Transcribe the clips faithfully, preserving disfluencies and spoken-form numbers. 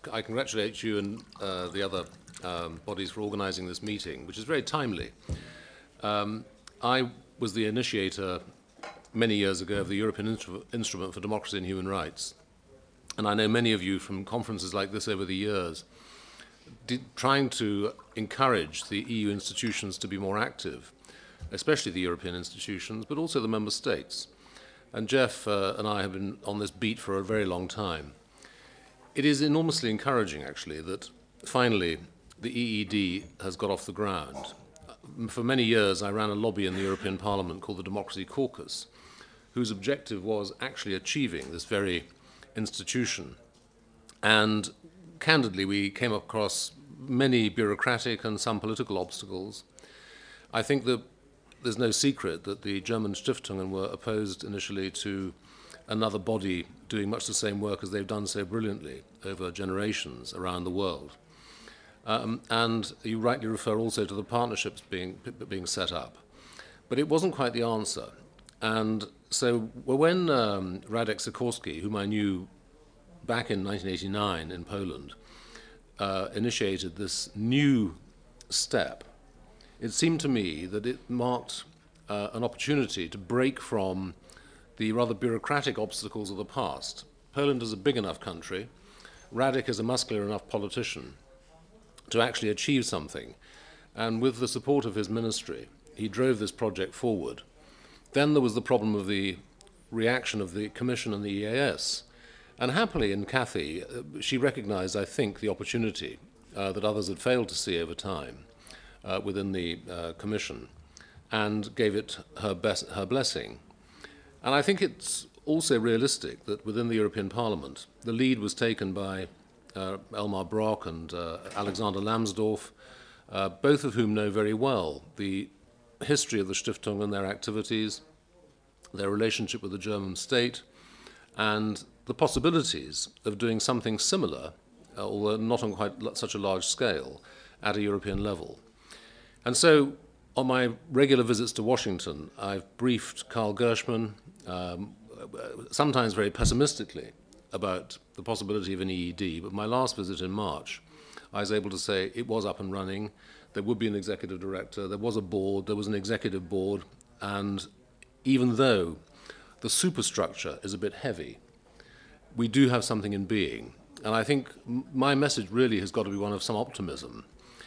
I congratulate you and uh, the other um, bodies for organizing this meeting, which is very timely. Um, I was the initiator many years ago of the European Instru- Instrument for Democracy and Human Rights. And I know many of you from conferences like this over the years did, trying to encourage the E U institutions to be more active, especially the European institutions, but also the member states. And Jeff uh, and I have been on this beat for a very long time. It is enormously encouraging, actually, that finally the E E D has got off the ground. For many years, I ran a lobby in the European Parliament called the Democracy Caucus, whose objective was actually achieving this very institution. And candidly, we came across many bureaucratic and some political obstacles. I think that there's no secret that the German Stiftungen were opposed initially to another body doing much the same work as they've done so brilliantly over generations around the world. Um, and you rightly refer also to the partnerships being, being set up. But it wasn't quite the answer. And so when um, Radek Sikorski, whom I knew back in nineteen eighty-nine in Poland, uh, initiated this new step, it seemed to me that it marked uh, an opportunity to break from the rather bureaucratic obstacles of the past. Poland is a big enough country. Radek is a muscular enough politician to actually achieve something. And with the support of his ministry, he drove this project forward. Then there was the problem of the reaction of the Commission and the E A S. And happily in Cathy, uh, she recognized, I think, the opportunity uh, that others had failed to see over time uh, within the uh, Commission, and gave it her, best, her blessing. And I think it's also realistic that within the European Parliament, the lead was taken by uh, Elmar Brok and uh, Alexander Lambsdorff, uh, both of whom know very well the history of the Stiftung and their activities, their relationship with the German state, and the possibilities of doing something similar, uh, although not on quite such a large scale, at a European level. And so, on my regular visits to Washington, I've briefed Karl Gershman, um, sometimes very pessimistically, about the possibility of an E E D, but my last visit in March, I was able to say it was up and running, there would be an executive director, there was a board, there was an executive board, and even though the superstructure is a bit heavy, we do have something in being. And I think my message really has got to be one of some optimism.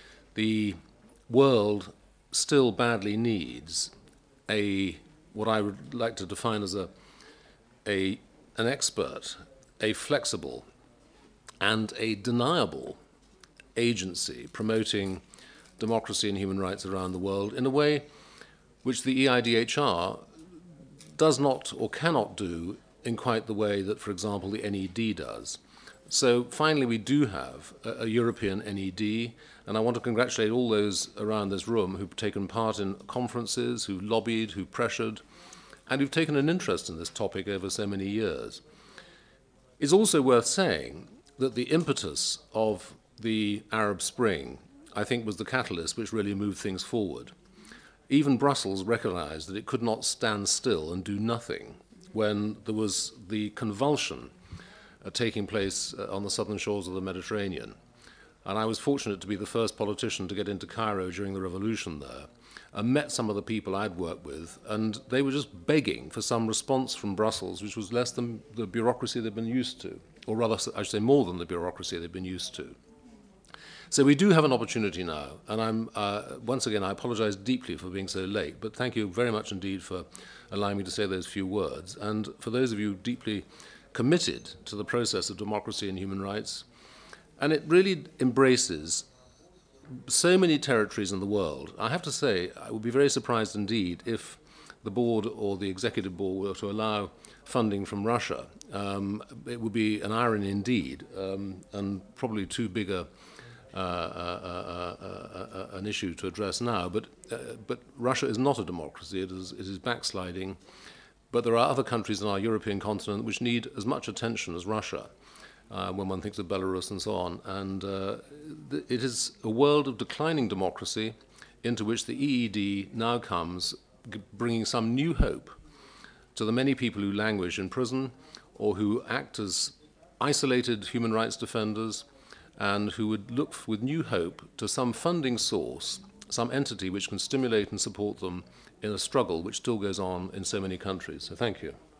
The world still badly needs a, what I would like to define as a, a, an expert, a flexible and a deniable agency promoting democracy and human rights around the world in a way which the E I D H R does not or cannot do in quite the way that, for example, the N E D does. So finally we do have a, a European N E D, and I want to congratulate all those around this room who've taken part in conferences, who lobbied, who pressured, and who've taken an interest in this topic over so many years. It's also worth saying that the impetus of the Arab Spring, I think, was the catalyst which really moved things forward. Even Brussels recognized that it could not stand still and do nothing when there was the convulsion uh, taking place uh, on the southern shores of the Mediterranean. And I was fortunate to be the first politician to get into Cairo during the revolution there, and met some of the people I'd worked with, and they were just begging for some response from Brussels, which was less than the bureaucracy they'd been used to, or rather, I should say, more than the bureaucracy they'd been used to. So we do have an opportunity now, and I'm, uh, once again, I apologize deeply for being so late, but thank you very much indeed for allowing me to say those few words. And for those of you deeply committed to the process of democracy and human rights, and it really embraces so many territories in the world. I have to say, I would be very surprised indeed if the board or the executive board were to allow funding from Russia. Um, it would be an irony indeed, um, and probably too big a Uh, uh, uh, uh, uh, an issue to address now, but, uh, but Russia is not a democracy, it is, it is backsliding, but there are other countries on our European continent which need as much attention as Russia, uh, when one thinks of Belarus and so on, and uh, th- it is a world of declining democracy into which the E E D now comes, g- bringing some new hope to the many people who languish in prison or who act as isolated human rights defenders, and who would look with new hope to some funding source, some entity which can stimulate and support them in a struggle which still goes on in so many countries. So thank you.